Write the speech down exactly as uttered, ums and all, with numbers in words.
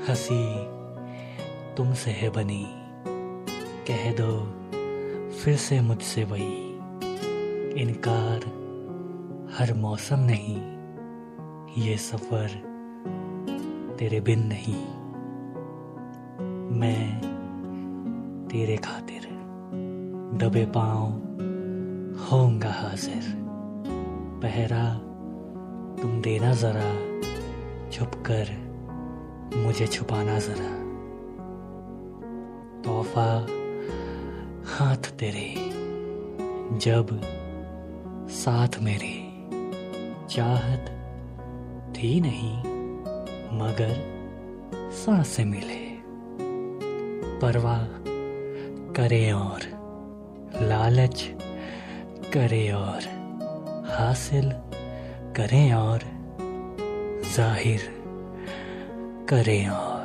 हंसी तुमसे है बनी, कह दो फिर से मुझसे वही। इनकार हर मौसम नहीं, ये सफर तेरे बिन नहीं। मैं तेरे खातिर दबे पांव होऊंगा हाजिर। पहरा तुम देना जरा, छुप कर मुझे छुपाना जरा। तोहफा हाथ तेरे जब साथ मेरे। चाहत थी नहीं मगर सांसें मिले। परवाह करे और लालच करे और हासिल करें और जाहिर करें और